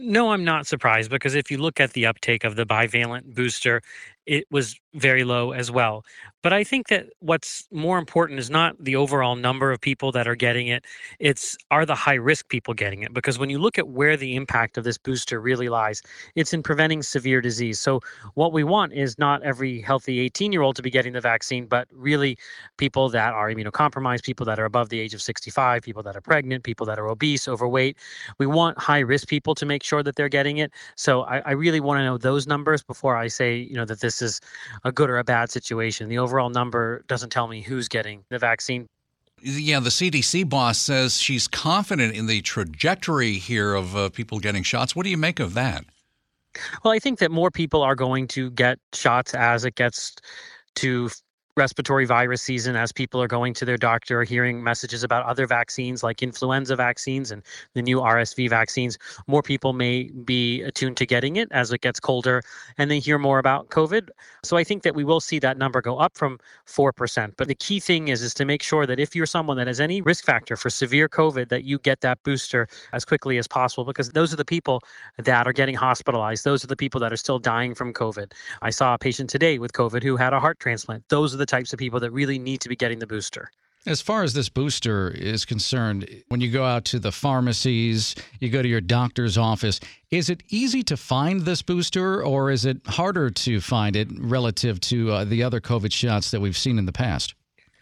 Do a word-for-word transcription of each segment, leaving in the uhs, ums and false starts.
No, I'm not surprised because if you look at the uptake of the bivalent booster, it was very low as well. But I think that what's more important is not the overall number of people that are getting it, it's are the high risk people getting it? Because when you look at where the impact of this booster really lies, it's in preventing severe disease. So, what we want is not every healthy eighteen year old to be getting the vaccine, but really people that are immunocompromised, people that are above the age of sixty-five, people that are pregnant, people that are obese, overweight. We want high risk people to make sure that they're getting it. So I, I really want to know those numbers before I say, you know, that this is a good or a bad situation. The overall number doesn't tell me who's getting the vaccine. Yeah, the C D C boss says she's confident in the trajectory here of uh, people getting shots. What do you make of that? Well, I think that more people are going to get shots as it gets to respiratory virus season, as people are going to their doctor, hearing messages about other vaccines like influenza vaccines and the new R S V vaccines. More people may be attuned to getting it as it gets colder and they hear more about COVID. So I think that we will see that number go up from four percent. But the key thing is, is to make sure that if you're someone that has any risk factor for severe COVID, that you get that booster as quickly as possible, because those are the people that are getting hospitalized. Those are the people that are still dying from COVID. I saw a patient today with COVID who had a heart transplant. Those are the types of people that really need to be getting the booster. As far as this booster is concerned, when you go out to the pharmacies, you go to your doctor's office, is it easy to find this booster, or is it harder to find it relative to uh, the other COVID shots that we've seen in the past?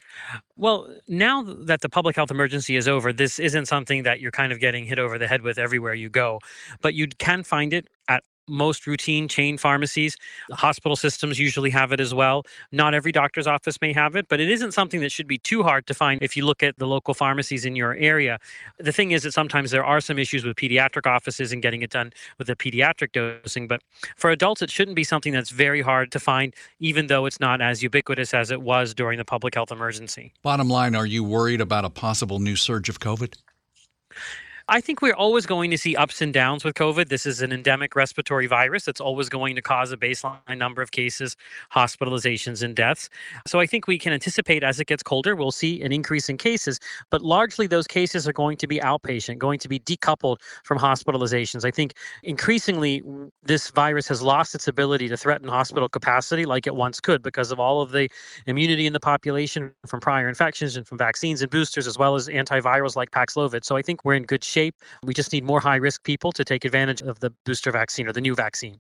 Well, now that the public health emergency is over, this isn't something that you're kind of getting hit over the head with everywhere you go, but you can find it at most routine chain pharmacies. Hospital systems usually have it as well. Not every doctor's office may have it, but it isn't something that should be too hard to find if you look at the local pharmacies in your area. The thing is that sometimes there are some issues with pediatric offices and getting it done with the pediatric dosing, but for adults, it shouldn't be something that's very hard to find, even though it's not as ubiquitous as it was during the public health emergency. Bottom line, are you worried about a possible new surge of COVID? I think we're always going to see ups and downs with COVID. This is an endemic respiratory virus that's always going to cause a baseline number of cases, hospitalizations, and deaths. So I think we can anticipate as it gets colder, we'll see an increase in cases, but largely those cases are going to be outpatient, going to be decoupled from hospitalizations. I think increasingly this virus has lost its ability to threaten hospital capacity like it once could because of all of the immunity in the population from prior infections and from vaccines and boosters, as well as antivirals like Paxlovid. So I think we're in good shape. We just need more high-risk people to take advantage of the booster vaccine or the new vaccine.